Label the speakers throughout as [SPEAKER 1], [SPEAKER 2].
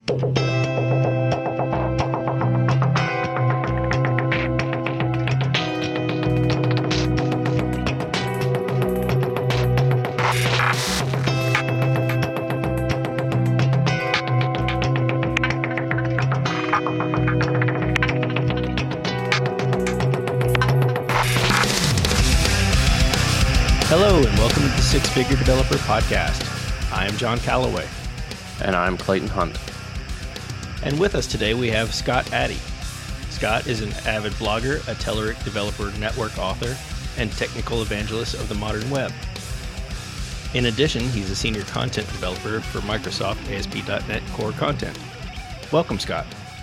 [SPEAKER 1] Hello and welcome to the Six Figure Developer Podcast. I am John Calloway.
[SPEAKER 2] And I'm Clayton Hunt.
[SPEAKER 1] And with us today we have Scott Addy. Scott is an avid blogger, a Telerik Developer Network author, and technical evangelist of the modern web. In addition, he's a senior content developer for Microsoft ASP.NET Core content. Welcome, Scott.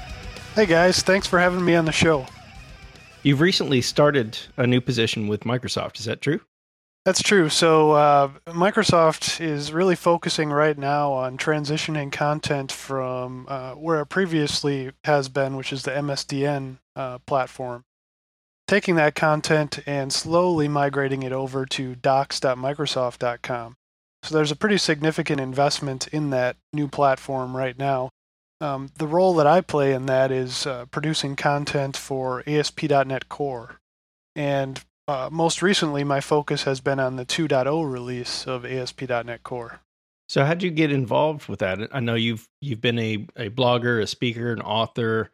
[SPEAKER 3] Hey guys, thanks for having me on the show.
[SPEAKER 1] You've recently started a new position with Microsoft, is that true?
[SPEAKER 3] That's true. So Microsoft is really focusing right now on transitioning content from where it previously has been, which is the MSDN platform, taking that content and slowly migrating it over to docs.microsoft.com. So there's a pretty significant investment in that new platform right now. The role that I play in that is producing content for ASP.NET Core. And most recently, my focus has been on the 2.0 release of ASP.NET Core.
[SPEAKER 1] So how'd you get involved with that? I know you've been a blogger, a speaker, an author,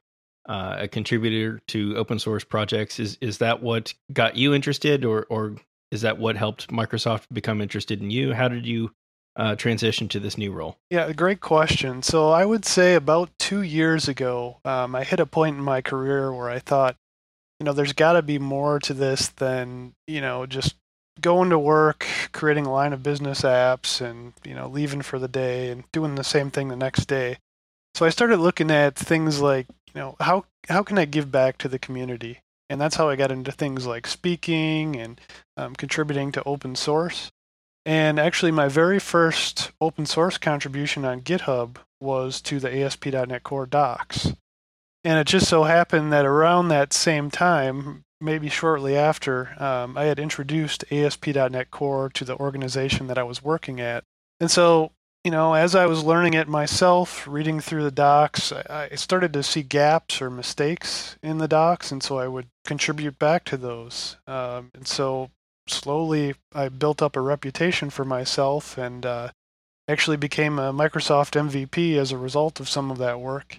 [SPEAKER 1] a contributor to open source projects. Is that what got you interested, or is that what helped Microsoft become interested in you? How did you transition to this new role?
[SPEAKER 3] Yeah, great question. So I would say about 2 years ago, I hit a point in my career where I thought, there's got to be more to this than, just going to work, creating a line of business apps and, leaving for the day and doing the same thing the next day. So I started looking at things like, how can I give back to the community? And that's how I got into things like speaking and contributing to open source. And actually, my very first open source contribution on GitHub was to the ASP.NET Core docs. And it just so happened that around that same time, maybe shortly after, I had introduced ASP.NET Core to the organization that I was working at. And so, as I was learning it myself, reading through the docs, I started to see gaps or mistakes in the docs, and so I would contribute back to those. And so slowly I built up a reputation for myself and actually became a Microsoft MVP as a result of some of that work.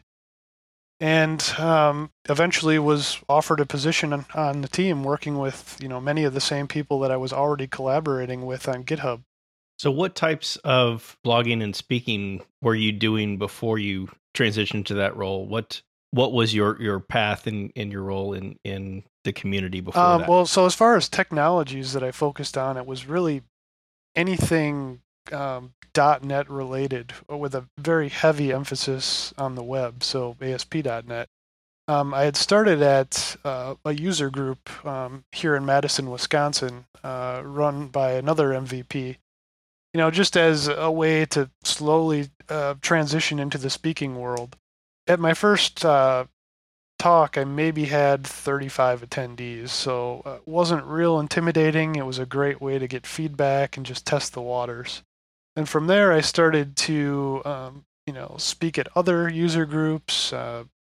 [SPEAKER 3] And eventually was offered a position on the team working with, many of the same people that I was already collaborating with on GitHub.
[SPEAKER 1] So what types of blogging and speaking were you doing before you transitioned to that role? What was your path in your role in the community before that?
[SPEAKER 3] Well, so as far as technologies that I focused on, it was really anything .NET related with a very heavy emphasis on the web, so ASP.NET. I had started at a user group here in Madison, Wisconsin, run by another MVP, just as a way to slowly transition into the speaking world. At my first talk, I maybe had 35 attendees, so it wasn't real intimidating. It was a great way to get feedback and just test the waters. And from there, I started to, speak at other user groups,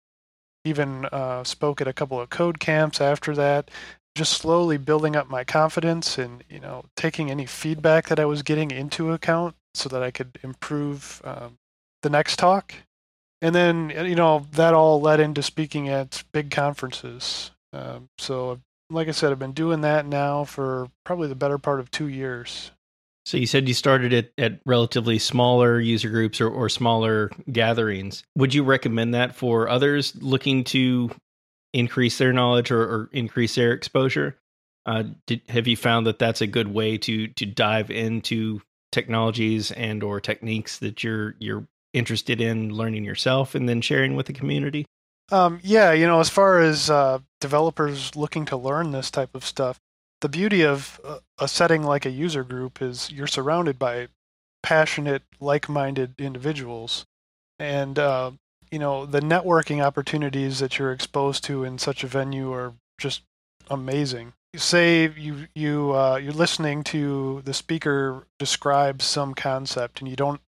[SPEAKER 3] even spoke at a couple of code camps after that, just slowly building up my confidence and, taking any feedback that I was getting into account so that I could improve the next talk. And then, that all led into speaking at big conferences. So, like I said, I've been doing that now for probably the better part of 2 years.
[SPEAKER 1] So you said you started at relatively smaller user groups or smaller gatherings. Would you recommend that for others looking to increase their knowledge or increase their exposure? Have you found that that's a good way to dive into technologies and or techniques that you're interested in learning yourself and then sharing with the community?
[SPEAKER 3] Yeah, as far as developers looking to learn this type of stuff, the beauty of a setting like a user group is you're surrounded by passionate, like-minded individuals. And, the networking opportunities that you're exposed to in such a venue are just amazing. Say you're listening to the speaker describe some concept and you don't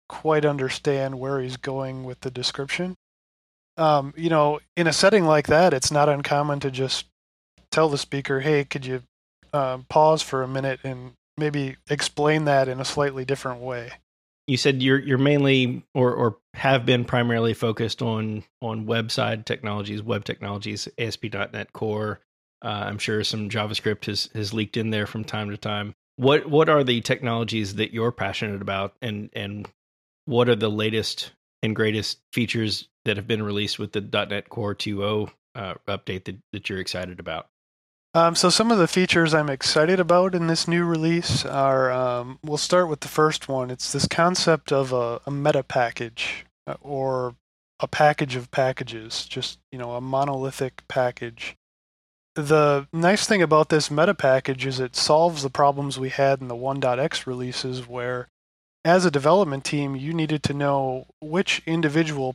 [SPEAKER 3] quite understand where he's going with the description. In a setting like that, it's not uncommon to just tell the speaker, hey, could you pause for a minute and maybe explain that in a slightly different way.
[SPEAKER 1] You said you're mainly or have been primarily focused on web technologies, ASP.NET Core. I'm sure some JavaScript has leaked in there from time to time. What are the technologies that you're passionate about, and what are the latest and greatest features that have been released with the .NET Core 2.0 update that you're excited about?
[SPEAKER 3] So some of the features I'm excited about in this new release are, we'll start with the first one. It's this concept of a meta package, or a package of packages, just, a monolithic package. The nice thing about this meta package is it solves the problems we had in the 1.x releases, where as a development team, you needed to know which individual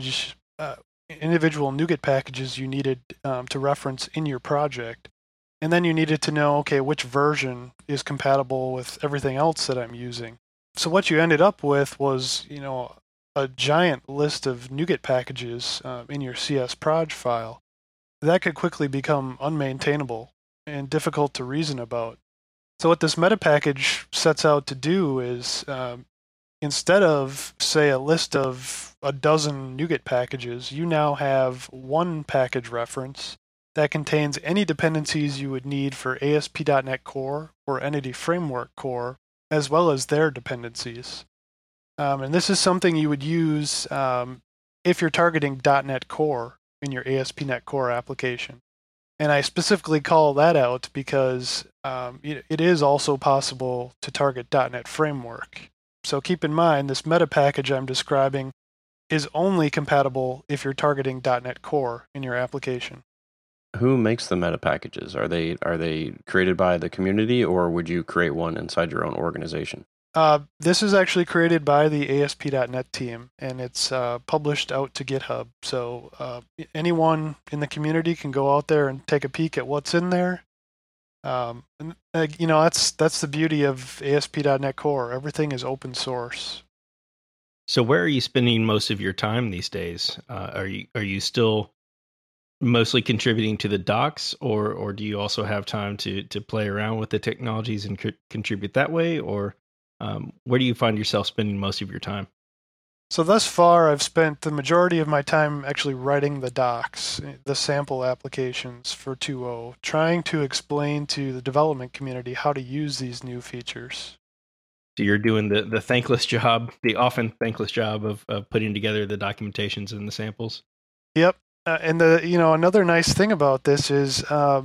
[SPEAKER 3] NuGet packages you needed to reference in your project. And then you needed to know, okay, which version is compatible with everything else that I'm using. So what you ended up with was, a giant list of NuGet packages in your CS proj file. That could quickly become unmaintainable and difficult to reason about. So what this meta package sets out to do is, instead of, say, a list of a dozen NuGet packages, you now have one package reference that contains any dependencies you would need for ASP.NET Core or Entity Framework Core, as well as their dependencies. And this is something you would use if you're targeting .NET Core in your ASP.NET Core application. And I specifically call that out because it is also possible to target .NET Framework. So keep in mind, this meta package I'm describing is only compatible if you're targeting .NET Core in your application.
[SPEAKER 2] Who makes the meta packages? Are they created by the community, or would you create one inside your own organization?
[SPEAKER 3] This is actually created by the ASP.NET team, and it's published out to GitHub. So anyone in the community can go out there and take a peek at what's in there. That's the beauty of ASP.NET Core. Everything is open source.
[SPEAKER 1] So where are you spending most of your time these days? Are you still mostly contributing to the docs, or do you also have time to play around with the technologies and contribute that way, or where do you find yourself spending most of your time?
[SPEAKER 3] So thus far, I've spent the majority of my time actually writing the docs, the sample applications for 2.0, trying to explain to the development community how to use these new features.
[SPEAKER 1] So you're doing the thankless job, the often thankless job of putting together the documentations and the samples.
[SPEAKER 3] Yep. And another nice thing about this is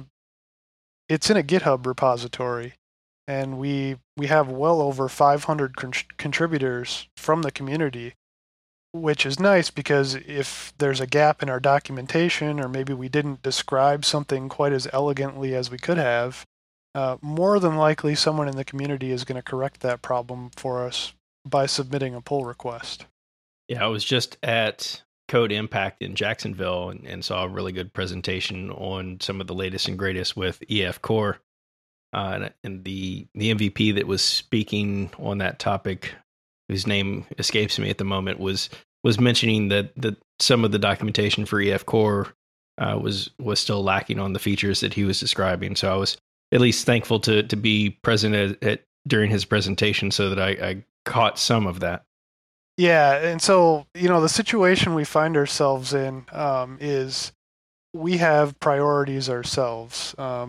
[SPEAKER 3] it's in a GitHub repository, and we have well over 500 contributors from the community, which is nice because if there's a gap in our documentation, or maybe we didn't describe something quite as elegantly as we could have, more than likely someone in the community is going to correct that problem for us by submitting a pull request.
[SPEAKER 1] Yeah, I was just at Code Impact in Jacksonville and saw a really good presentation on some of the latest and greatest with EF Core. And the MVP that was speaking on that topic, whose name escapes me at the moment, was mentioning that some of the documentation for EF Core was still lacking on the features that he was describing. So I was at least thankful to be present during his presentation so that I caught some of that.
[SPEAKER 3] Yeah, and so, the situation we find ourselves in is we have priorities ourselves.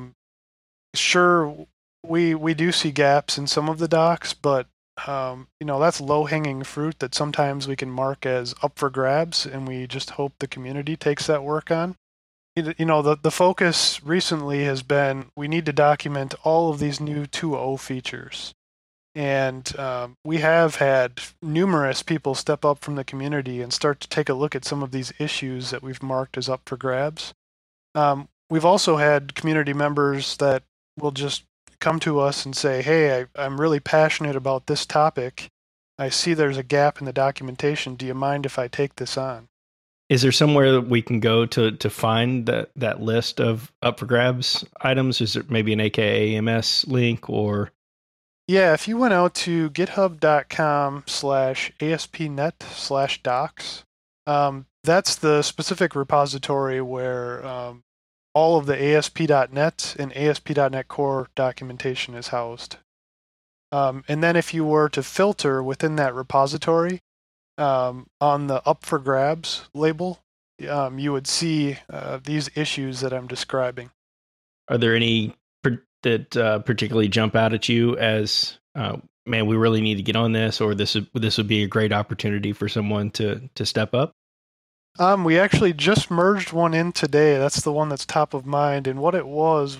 [SPEAKER 3] Sure, we do see gaps in some of the docs, but, that's low-hanging fruit that sometimes we can mark as up for grabs, and we just hope the community takes that work on. The focus recently has been we need to document all of these new 2.0 features. And we have had numerous people step up from the community and start to take a look at some of these issues that we've marked as up for grabs. We've also had community members that will just come to us and say, hey, I'm really passionate about this topic. I see there's a gap in the documentation. Do you mind if I take this on?
[SPEAKER 1] Is there somewhere that we can go to find that list of up for grabs items? Is there maybe an AKA AMS link, or
[SPEAKER 3] Yeah, if you went out to github.com/aspnet/docs, that's the specific repository where all of the ASP.NET and ASP.NET Core documentation is housed. And then if you were to filter within that repository on the Up for Grabs label, you would see these issues that I'm describing.
[SPEAKER 1] Are there any that particularly jump out at you as, man, we really need to get on this, or this would be a great opportunity for someone to step up?
[SPEAKER 3] We actually just merged one in today. That's the one that's top of mind. And what it was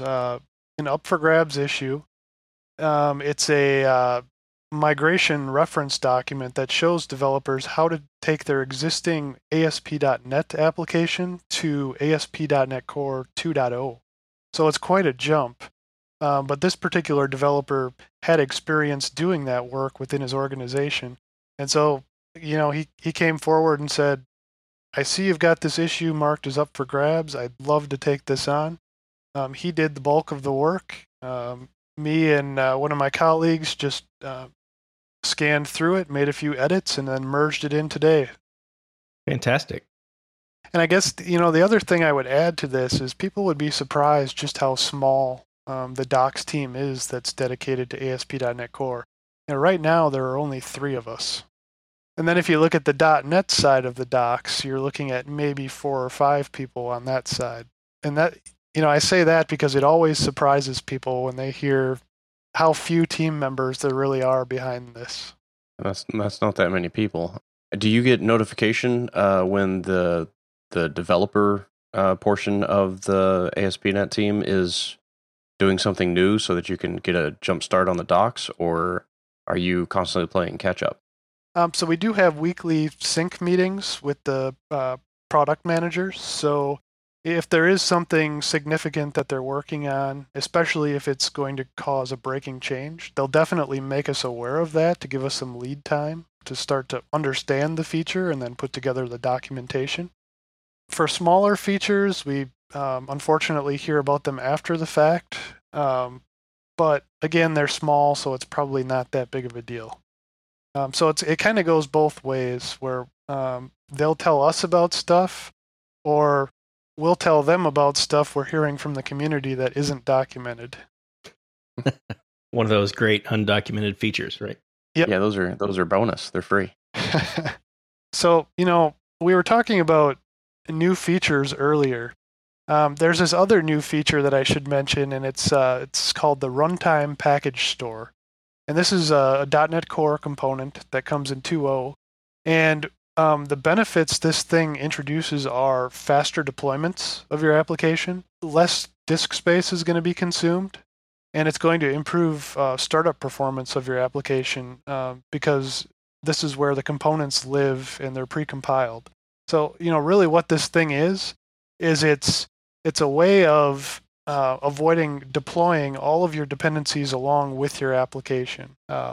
[SPEAKER 3] an Up for Grabs issue. It's a migration reference document that shows developers how to take their existing ASP.NET application to ASP.NET Core 2.0. So it's quite a jump. But this particular developer had experience doing that work within his organization. And so, he came forward and said, I see you've got this issue marked as up for grabs. I'd love to take this on. He did the bulk of the work. Me and one of my colleagues just scanned through it, made a few edits, and then merged it in today.
[SPEAKER 1] Fantastic.
[SPEAKER 3] And I guess, the other thing I would add to this is people would be surprised just how small the docs team is that's dedicated to ASP.NET Core. Right now, there are only 3 of us. And then if you look at the .NET side of the docs, you're looking at maybe 4 or 5 people on that side. And that, I say that because it always surprises people when they hear how few team members there really are behind this.
[SPEAKER 2] That's not that many people. Do you get notification when the developer portion of the ASP.NET team is doing something new so that you can get a jump start on the docs, or are you constantly playing catch up?
[SPEAKER 3] So we do have weekly sync meetings with the product managers. So if there is something significant that they're working on, especially if it's going to cause a breaking change, they'll definitely make us aware of that to give us some lead time to start to understand the feature and then put together the documentation. For smaller features, we unfortunately hear about them after the fact. But again, they're small, so it's probably not that big of a deal. So it kind of goes both ways, where they'll tell us about stuff, or we'll tell them about stuff we're hearing from the community that isn't documented.
[SPEAKER 1] One of those great undocumented features, right?
[SPEAKER 3] Yep.
[SPEAKER 2] Yeah, those are bonus. They're free.
[SPEAKER 3] So, we were talking about new features earlier. There's this other new feature that I should mention, and it's called the Runtime Package Store. And this is a .NET Core component that comes in 2.0. And the benefits this thing introduces are faster deployments of your application, less disk space is going to be consumed, and it's going to improve startup performance of your application because this is where the components live and they're precompiled. So, really what this thing is it's a way of avoiding deploying all of your dependencies along with your application.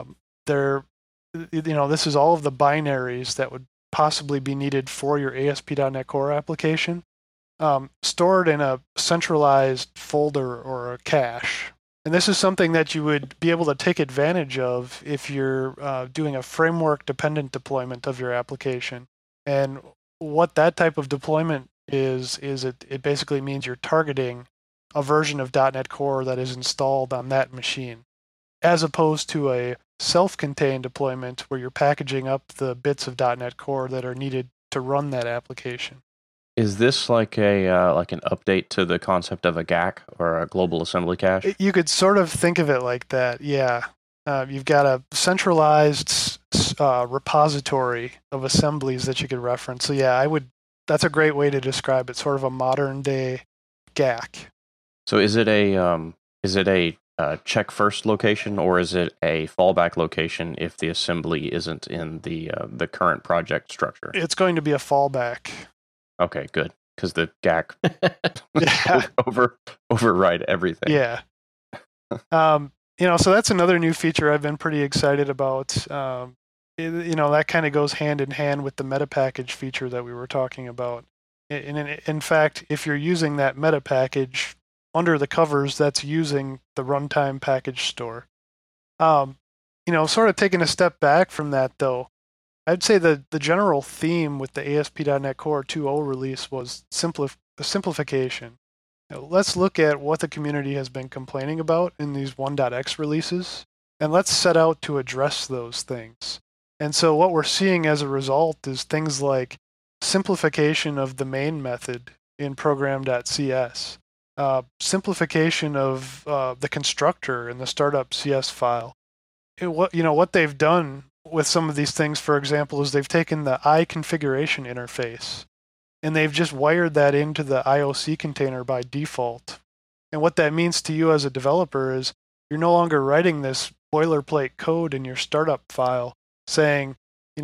[SPEAKER 3] This is all of the binaries that would possibly be needed for your ASP.NET Core application, stored in a centralized folder or a cache. And this is something that you would be able to take advantage of if you're doing a framework-dependent deployment of your application. And what that type of deployment is it basically means you're targeting a version of .NET Core that is installed on that machine, as opposed to a self-contained deployment where you're packaging up the bits of .NET Core that are needed to run that application.
[SPEAKER 2] Is this like an update to the concept of a GAC or a global assembly cache?
[SPEAKER 3] You could sort of think of it like that, yeah. You've got a centralized repository of assemblies that you could reference. So yeah, that's a great way to describe it, sort of a modern day GAC.
[SPEAKER 2] So is it a check first location, or is it a fallback location if the assembly isn't in the current project structure?
[SPEAKER 3] It's going to be a fallback.
[SPEAKER 2] Okay, good, because the GAC override everything.
[SPEAKER 3] Yeah. So that's another new feature I've been pretty excited about. That kind of goes hand in hand with the meta package feature that we were talking about. In fact, if you're using that meta package under the covers, that's using the runtime package store. Sort of taking a step back from that, though, I'd say the general theme with the ASP.NET Core 2.0 release was simplification. Let's look at what the community has been complaining about in these 1.x releases, and let's set out to address those things. And so what we're seeing as a result is things like simplification of the main method in program.cs, simplification of the constructor in the startup CS file. What they've done with some of these things, for example, is they've taken the iConfiguration interface and they've just wired that into the IOC container by default. And what that means to you as a developer is you're no longer writing this boilerplate code in your startup file saying,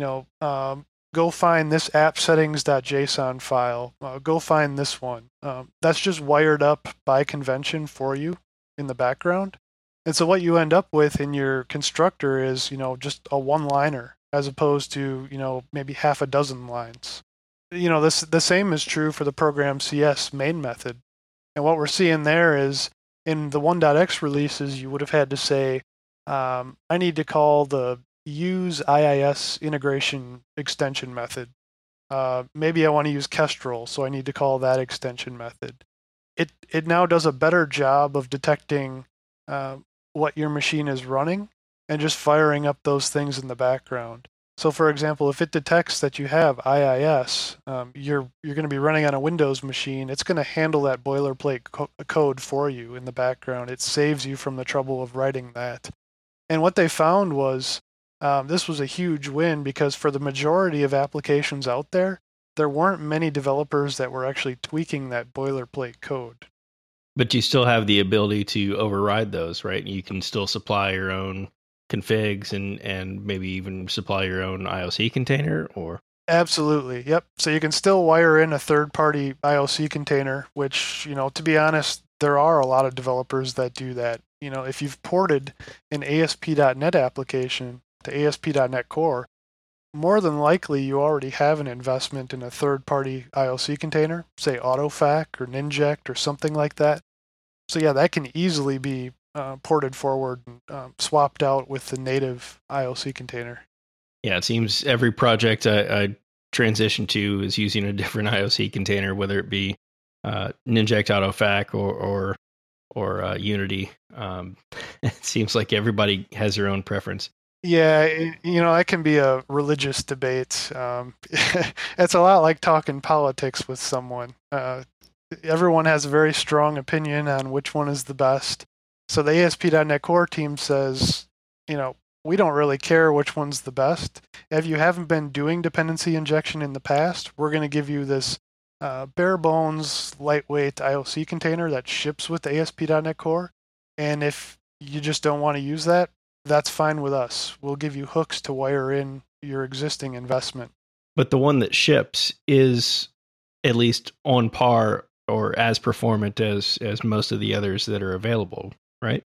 [SPEAKER 3] go find this app settings.json file, go find this one. That's just wired up by convention for you in the background. And so what you end up with in your constructor is, just a one-liner as opposed to, maybe half a dozen lines. The same is true for the program CS main method. And what we're seeing there is in the 1.x releases, you would have had to say, I need to call the use IIS integration extension method. Maybe I want to use Kestrel, so I need to call that extension method. It now does a better job of detecting what your machine is running and just firing up those things in the background. So for example, if it detects that you have IIS, you're going to be running on a Windows machine, it's going to handle that boilerplate code for you in the background. It saves you from the trouble of writing that. And what they found was this was a huge win because for the majority of applications out there, there weren't many developers that were actually tweaking that boilerplate code.
[SPEAKER 1] But you still have the ability to override those, right? You can still supply your own configs and maybe even supply your own IOC container, or?
[SPEAKER 3] Absolutely, yep. So you can still wire in a third-party IOC container, which, to be honest, there are a lot of developers that do that. If you've ported an ASP.NET application to ASP.NET Core, more than likely you already have an investment in a third-party IOC container, say AutoFac or Ninject or something like that. So yeah, that can easily be ported forward and swapped out with the native IOC container.
[SPEAKER 1] Yeah, it seems every project I transition to is using a different IOC container, whether it be Ninject AutoFac or Unity. It seems like everybody has their own preference.
[SPEAKER 3] Yeah, that can be a religious debate. It's a lot like talking politics with someone. Everyone has a very strong opinion on which one is the best. So the ASP.NET Core team says, we don't really care which one's the best. If you haven't been doing dependency injection in the past, we're going to give you this bare bones, lightweight IOC container that ships with the ASP.NET Core. And if you just don't want to use that, that's fine with us. We'll give you hooks to wire in your existing investment.
[SPEAKER 1] But the one that ships is at least on par or as performant as most of the others that are available, right?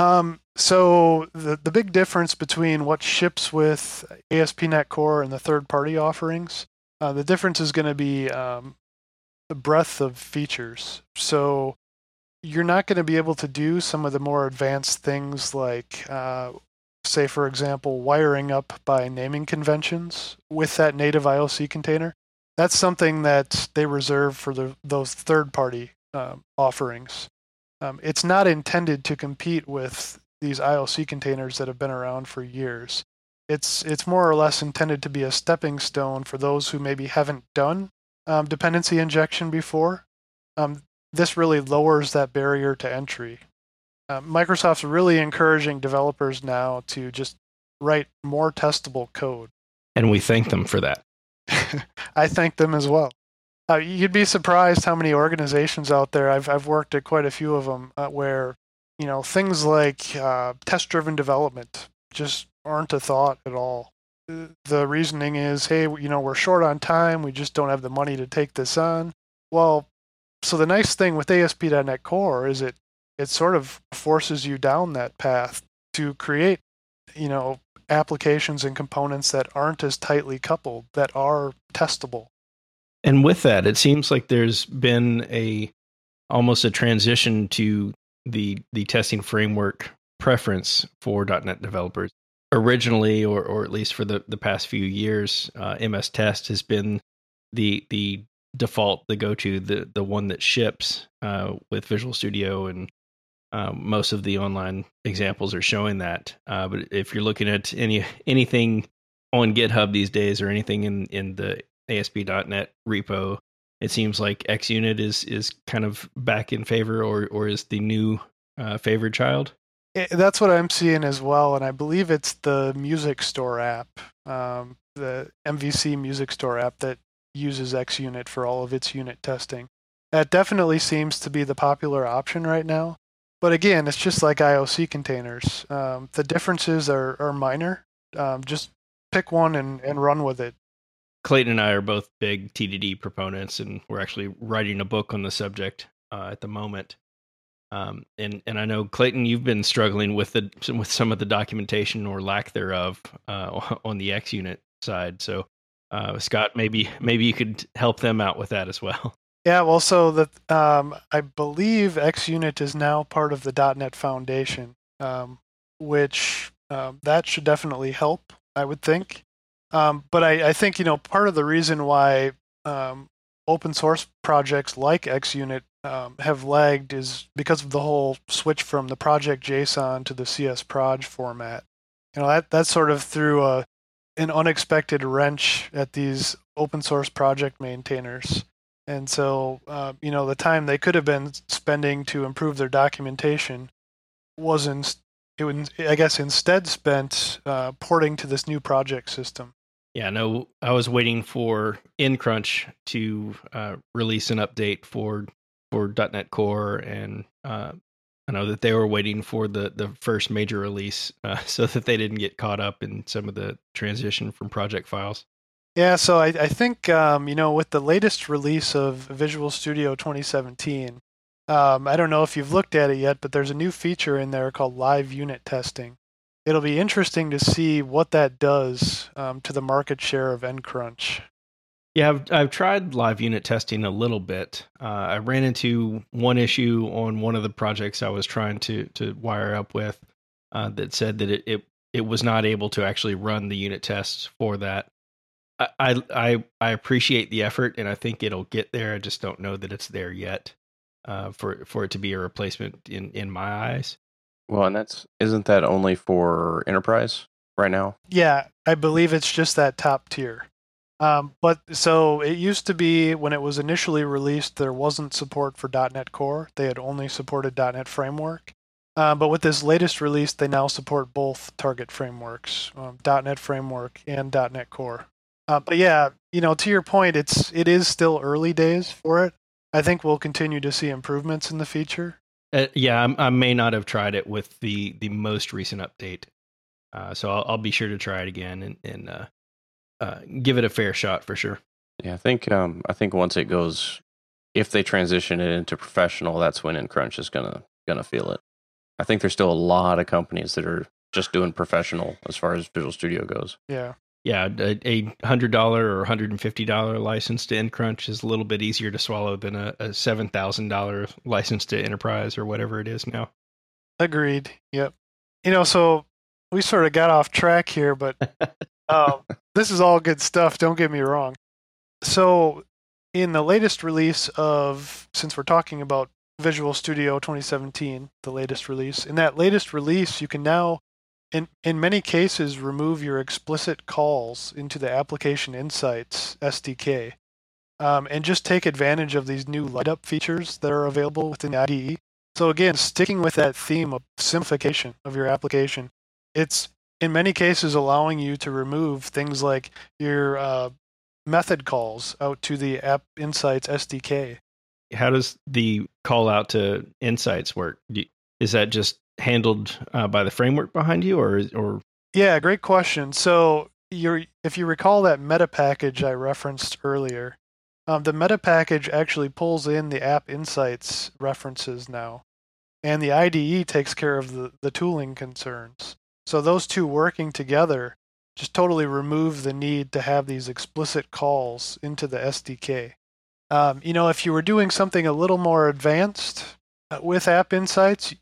[SPEAKER 3] So the big difference between what ships with ASP.NET Core and the third-party offerings, the difference is going to be the breadth of features. So you're not going to be able to do some of the more advanced things like, say, for example, wiring up by naming conventions with that native IOC container. That's something that they reserve for those third-party offerings. It's not intended to compete with these IOC containers that have been around for years. It's more or less intended to be a stepping stone for those who maybe haven't done dependency injection before. This really lowers that barrier to entry. Microsoft's really encouraging developers now to just write more testable code.
[SPEAKER 1] And we thank them for that.
[SPEAKER 3] I thank them as well. You'd be surprised how many organizations out there, I've worked at quite a few of them, where things like test-driven development just aren't a thought at all. The reasoning is, hey, we're short on time, we just don't have the money to take this on. Well, so the nice thing with ASP.NET Core is it sort of forces you down that path to create, applications and components that aren't as tightly coupled, that are testable.
[SPEAKER 1] And with that, it seems like there's been almost a transition to the testing framework preference for .NET developers. Originally, or at least for the past few years, MS Test has been the default, the go-to, the one that ships with Visual Studio, and most of the online examples are showing that. But if you're looking at anything on GitHub these days, or anything in the ASP.NET repo, it seems like XUnit is kind of back in favor, or is the new favored child.
[SPEAKER 3] That's what I'm seeing as well, and I believe it's the Music Store app, the MVC Music Store app that uses XUnit for all of its unit testing. That definitely seems to be the popular option right now. But again, it's just like IOC containers. The differences are minor. Just pick one and run with it.
[SPEAKER 1] Clayton and I are both big TDD proponents, and we're actually writing a book on the subject at the moment. And I know, Clayton, you've been struggling with some of the documentation or lack thereof on the XUnit side. So, Scott, maybe you could help them out with that as well.
[SPEAKER 3] Yeah, well, so I believe XUnit is now part of the .NET Foundation, which that should definitely help, I would think. But I think, part of the reason why open source projects like XUnit have lagged is because of the whole switch from the project JSON to the CSproj format. That sort of threw an unexpected wrench at these open source project maintainers. And so, the time they could have been spending to improve their documentation I guess, instead spent porting to this new project system.
[SPEAKER 1] Yeah, no, I was waiting for nCrunch to release an update for .NET Core, and I know that they were waiting for the first major release so that they didn't get caught up in some of the transition from project files.
[SPEAKER 3] Yeah, so I think, with the latest release of Visual Studio 2017, I don't know if you've looked at it yet, but there's a new feature in there called live unit testing. It'll be interesting to see what that does to the market share of nCrunch.
[SPEAKER 1] Yeah, I've tried live unit testing a little bit. I ran into one issue on one of the projects I was trying to wire up with that said that it was not able to actually run the unit tests for that. I appreciate the effort, and I think it'll get there. I just don't know that it's there yet for it to be a replacement in my eyes.
[SPEAKER 2] Well, and isn't that only for enterprise right now?
[SPEAKER 3] Yeah, I believe it's just that top tier. But so it used to be, when it was initially released, there wasn't support for .NET Core. They had only supported .NET Framework. But with this latest release, they now support both target frameworks, .NET Framework and .NET Core. But yeah, to your point, it is still early days for it. I think we'll continue to see improvements in the feature.
[SPEAKER 1] Yeah, I may not have tried it with the most recent update, so I'll be sure to try it again and give it a fair shot for sure.
[SPEAKER 2] Yeah, I think once it goes, if they transition it into professional, that's when nCrunch is gonna feel it. I think there's still a lot of companies that are just doing professional as far as Visual Studio goes.
[SPEAKER 3] Yeah.
[SPEAKER 1] Yeah, a $100 or $150 license to nCrunch is a little bit easier to swallow than a $7,000 license to Enterprise or whatever it is now.
[SPEAKER 3] Agreed. Yep. So we sort of got off track here, but this is all good stuff. Don't get me wrong. So in the latest release since we're talking about Visual Studio 2017, the latest release, in that latest release, you can now, in many cases, remove your explicit calls into the Application Insights SDK and just take advantage of these new light-up features that are available within the IDE. So again, sticking with that theme of simplification of your application, it's in many cases allowing you to remove things like your method calls out to the App Insights SDK.
[SPEAKER 1] How does the call out to Insights work? Is that just handled by the framework behind you, or?
[SPEAKER 3] Yeah, great question. So if you recall that meta package I referenced earlier, the meta package actually pulls in the App Insights references now, and the IDE takes care of the tooling concerns. So those two working together just totally remove the need to have these explicit calls into the SDK. If you were doing something a little more advanced with App Insights,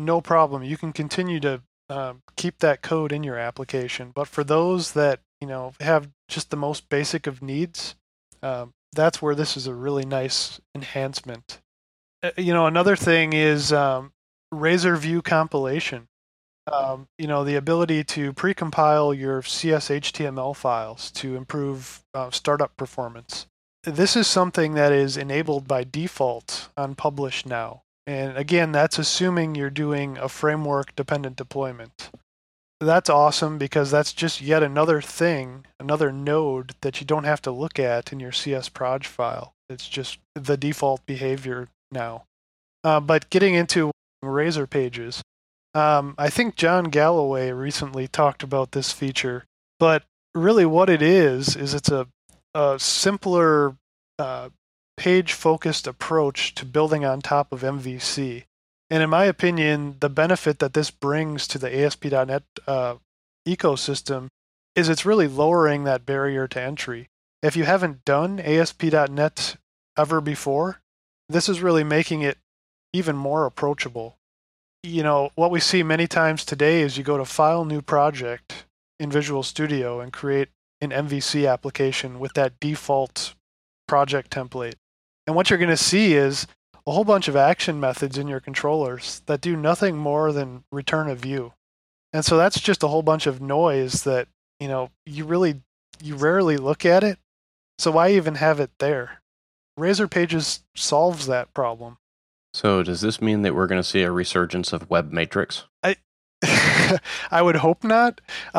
[SPEAKER 3] no problem. You can continue to keep that code in your application. But for those that have just the most basic of needs, that's where this is a really nice enhancement. Another thing is Razor View compilation. The ability to precompile your CS/HTML files to improve startup performance. This is something that is enabled by default on Publish now. And again, that's assuming you're doing a framework-dependent deployment. That's awesome because that's just yet another thing, another node that you don't have to look at in your CS proj file. It's just the default behavior now. But getting into Razor pages, I think John Galloway recently talked about this feature, but really what it is it's a simpler page-focused approach to building on top of MVC. And in my opinion, the benefit that this brings to the ASP.NET ecosystem is it's really lowering that barrier to entry. If you haven't done ASP.NET ever before, this is really making it even more approachable. What we see many times today is you go to File, New Project in Visual Studio and create an MVC application with that default project template. And what you're going to see is a whole bunch of action methods in your controllers that do nothing more than return a view. And so that's just a whole bunch of noise that, you rarely look at it. So why even have it there? Razor Pages solves that problem.
[SPEAKER 2] So does this mean that we're going to see a resurgence of Web Matrix?
[SPEAKER 3] I would hope not.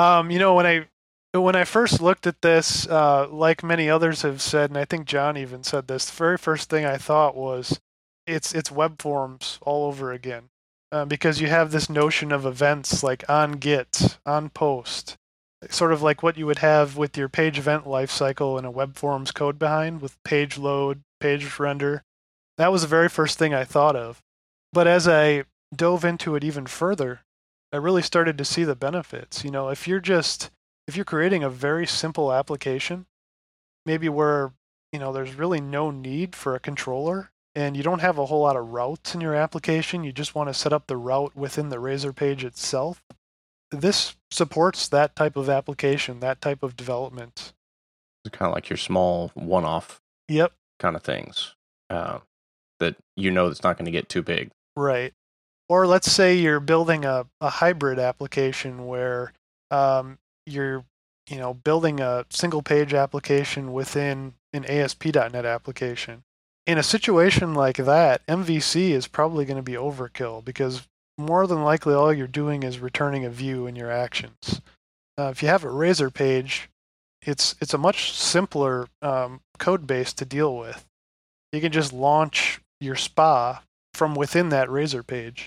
[SPEAKER 3] When I first looked at this, like many others have said, and I think John even said this, the very first thing I thought was it's web forms all over again, because you have this notion of events like on get, on post, sort of like what you would have with your page event lifecycle in a web forms code behind with page load, page render. That was the very first thing I thought of. But as I dove into it even further, I really started to see the benefits. If you're creating a very simple application, maybe where, there's really no need for a controller and you don't have a whole lot of routes in your application, you just want to set up the route within the Razor page itself. This supports that type of application, that type of development.
[SPEAKER 2] It's kind of like your small one-off kind of things that that's not going to get too big.
[SPEAKER 3] Right. Or let's say you're building a hybrid application where you're building a single page application within an ASP.NET application. In a situation like that, MVC is probably going to be overkill because more than likely all you're doing is returning a view in your actions. If you have a Razor page, it's a much simpler code base to deal with. You can just launch your SPA from within that Razor page.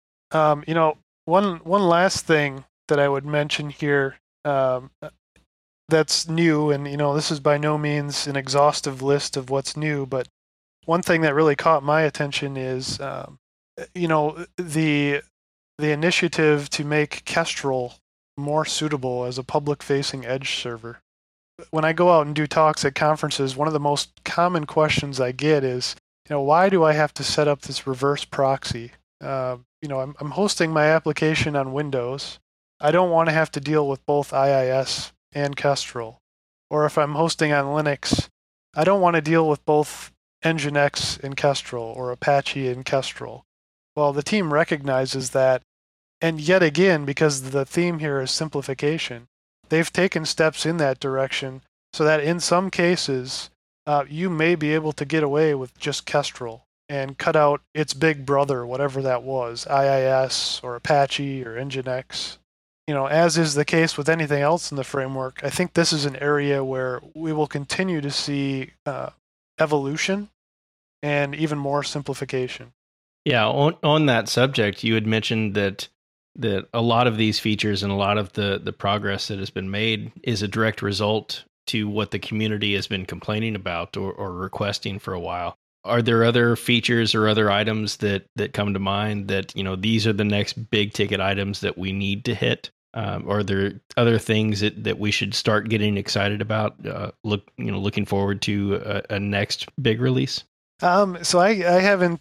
[SPEAKER 3] One last thing that I would mention here that's new, and this is by no means an exhaustive list of what's new, but one thing that really caught my attention is the initiative to make Kestrel more suitable as a public-facing edge server. When I go out and do talks at conferences, one of the most common questions I get is, why do I have to set up this reverse proxy? I'm hosting my application on Windows. I don't want to have to deal with both IIS and Kestrel. Or if I'm hosting on Linux, I don't want to deal with both Nginx and Kestrel or Apache and Kestrel. Well, the team recognizes that, and yet again, because the theme here is simplification, they've taken steps in that direction so that in some cases, you may be able to get away with just Kestrel and cut out its big brother, whatever that was, IIS or Apache or Nginx. As is the case with anything else in the framework, I think this is an area where we will continue to see evolution and even more simplification.
[SPEAKER 1] Yeah, on that subject, you had mentioned that a lot of these features and a lot of the progress that has been made is a direct result to what the community has been complaining about or requesting for a while. Are there other features or other items that come to mind that, these are the next big ticket items that we need to hit? Are there other things that we should start getting excited about? Looking forward to a next big release.
[SPEAKER 3] So I haven't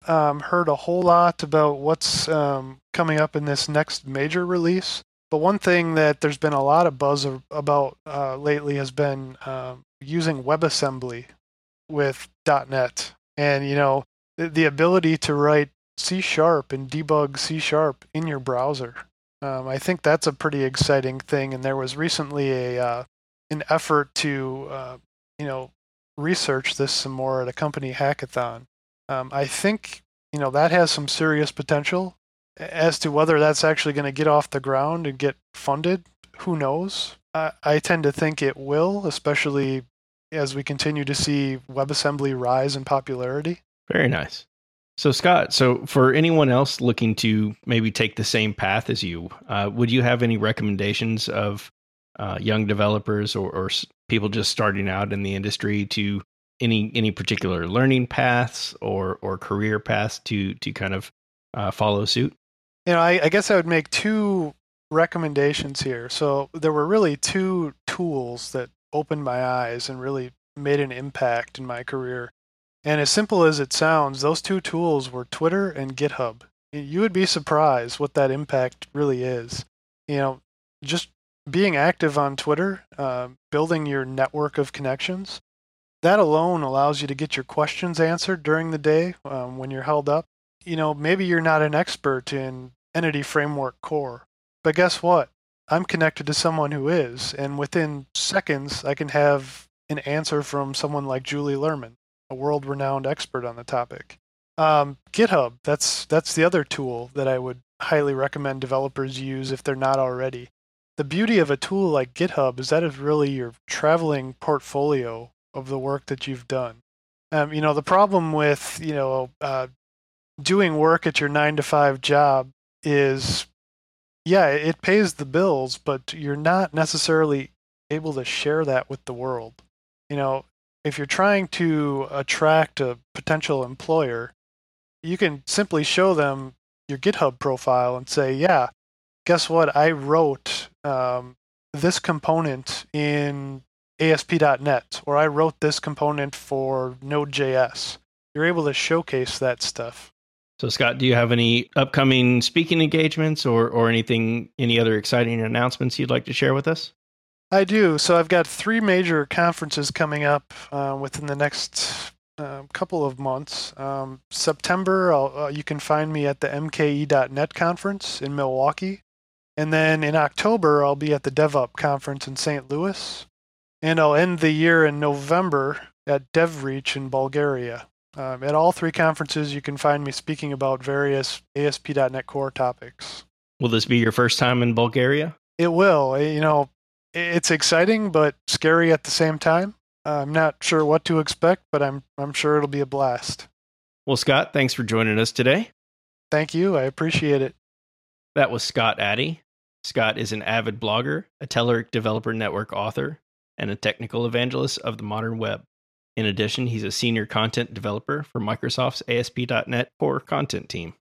[SPEAKER 3] heard a whole lot about what's coming up in this next major release. But one thing that there's been a lot of buzz about lately has been using WebAssembly with .NET. And, the ability to write C# and debug C# in your browser. I think that's a pretty exciting thing. And there was recently an effort to, research this some more at a company hackathon. I think, that has some serious potential. As to whether that's actually going to get off the ground and get funded, who knows? I tend to think it will, especially as we continue to see WebAssembly rise in popularity.
[SPEAKER 1] Very nice. So, Scott, for anyone else looking to maybe take the same path as you, would you have any recommendations of young developers or people just starting out in the industry to any particular learning paths or career paths to kind of follow suit?
[SPEAKER 3] I guess I would make two recommendations here. So there were really two tools that opened my eyes and really made an impact in my career. And as simple as it sounds, those two tools were Twitter and GitHub. You would be surprised what that impact really is. Just being active on Twitter, building your network of connections, that alone allows you to get your questions answered during the day when you're held up. Maybe you're not an expert in Entity Framework Core, but guess what? I'm connected to someone who is, and within seconds, I can have an answer from someone like Julie Lerman, a world-renowned expert on the topic. GitHub, that's the other tool that I would highly recommend developers use if they're not already. The beauty of a tool like GitHub is that is really your traveling portfolio of the work that you've done. The problem with, doing work at your 9-to-5 job is, it pays the bills, but you're not necessarily able to share that with the world. If you're trying to attract a potential employer, you can simply show them your GitHub profile and say, yeah, guess what? I wrote this component in ASP.NET, or I wrote this component for Node.js. You're able to showcase that stuff.
[SPEAKER 1] So, Scott, do you have any upcoming speaking engagements or any other exciting announcements you'd like to share with us?
[SPEAKER 3] I do. So I've got 3 major conferences coming up within the next couple of months. September, you can find me at the MKE.NET conference in Milwaukee. And then in October, I'll be at the DevUp conference in St. Louis. And I'll end the year in November at DevReach in Bulgaria. At all 3 conferences, you can find me speaking about various ASP.NET Core topics.
[SPEAKER 1] Will this be your first time in Bulgaria?
[SPEAKER 3] It will. It's exciting, but scary at the same time. I'm not sure what to expect, but I'm sure it'll be a blast.
[SPEAKER 1] Well, Scott, thanks for joining us today.
[SPEAKER 3] Thank you. I appreciate it.
[SPEAKER 1] That was Scott Addy. Scott is an avid blogger, a Telerik Developer Network author, and a technical evangelist of the modern web. In addition, he's a senior content developer for Microsoft's ASP.NET Core content team.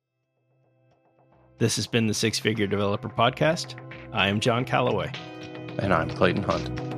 [SPEAKER 1] This has been the Six Figure Developer Podcast. I am John Calloway.
[SPEAKER 2] And I'm Clayton Hunt.